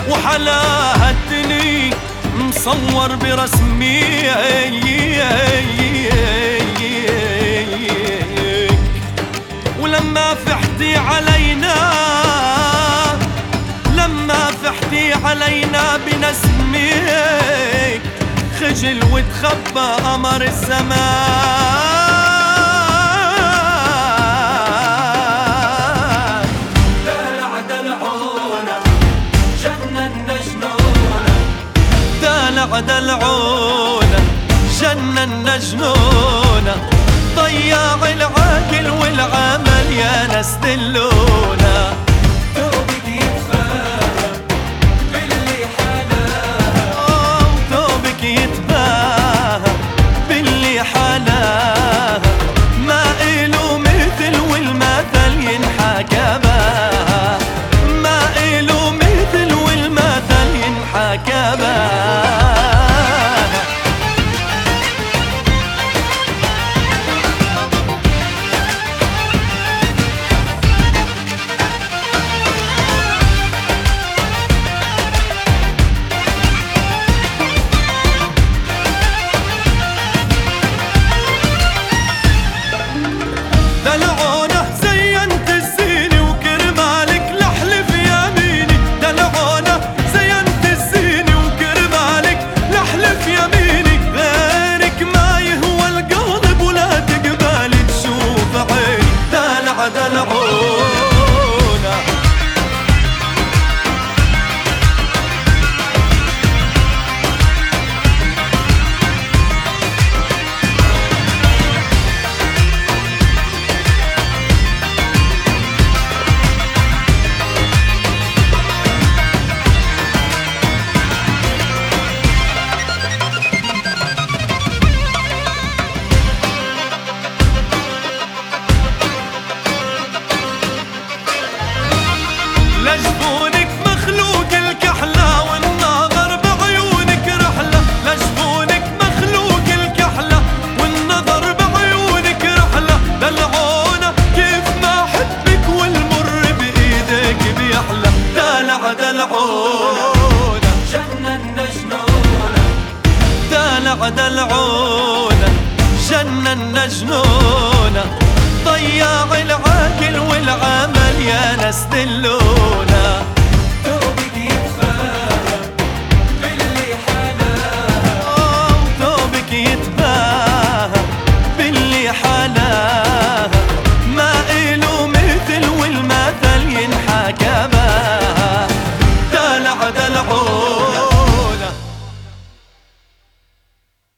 وحلاها الدني مصور برسمي ولما فحتي علينا بنسمك خجل وتخبى قمر الزمان. دلع دلعونا جننا جنونا، دلع دلعونا جننا جنونا، ضياع العاقل والعمل يا ناس دلونا. ثوبك يتفاهى باللي حلاها، ثوبك يتباهى باللي حلاها، ما إله مثل والمثل ينحكى بها، ما إله مثل والمثل ينحكى بها. دلعونا زينت الزيني وكرمالك لحلف يميني، دلعونا زينت الزيني وكرمالك لحلف يميني، غيرك ما يهوى القلب ولا تقبالي تشوف عيني. دلع دلعونا لجفونك مخلوق الكحلة والنظر بعيونك رحلة، لجفونك مخلوق الكحلة والنظر بعيونك رحلة. دلعونا كيف ما حبك والمر بإيدك بيحلى. دلع دلعونا جننا جنونا، دلع دلعونا جننا جنونا، ضياع العاقل والعمل يا ناس دلونا.